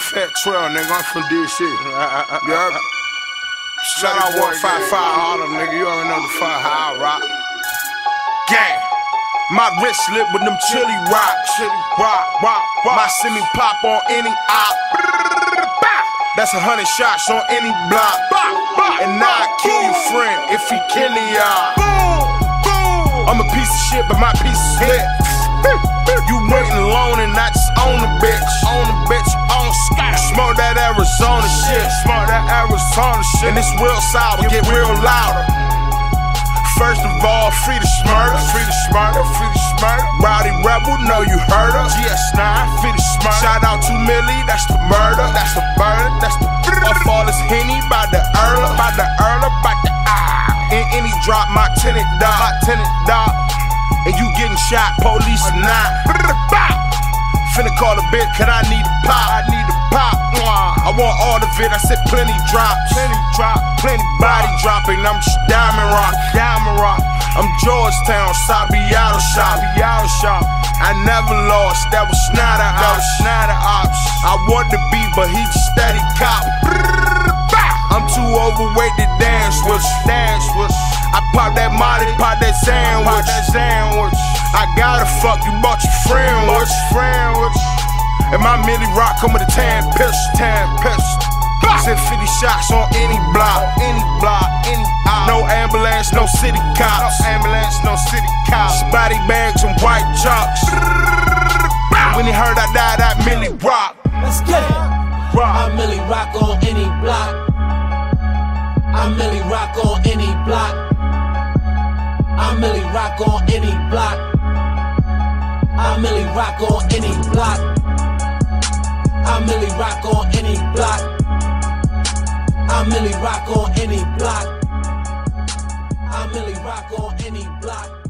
Fat 12, nigga, I'm from DC. You heard me? Shout out 155 Harlem, nigga. You already know the fuck how I rock. Gang. My wrist lit with them chili rocks. My semi pop on any op. That's 100 shots on any block. And now I kill your friend if he killing y'all. I'm a piece of shit, but my piece is lit. You waiting alone and I just own a bitch. On Scott. Smoke that Arizona shit. And this real sour, get real louder. First of all, free the smurder. Rowdy Rebel, know you heard her. GS9, free the smurder. Shout out to Millie, that's the murder. Off all this Henny, by the Earler. In any drop, my tenant dog. And you getting shot, police or not. Finna call a bitch, cause I need a pop. I want all of it, I said plenty drops. Plenty body dropping, I'm just diamond rock. I'm Georgetown, Sabiato shop. I never lost, that was not a ops. I want to be, but he just steady cop. I'm too overweight to dance with. I pop that molly, pop that sandwich. I gotta fuck, you bought your friend with. And my Millie Rock come with a 10 pistol. Send 50 shots on any block. No ambulance, no city cops. Body bags and white chalks. When he heard I died, I Millie Rock. Let's get it. I Millie Rock on any block. I Millie Rock on any block. I Millie Rock on any block. I Millie Rock on any block. I Millie Rock on any block. I Millie Rock on any block. I Millie Rock on any block.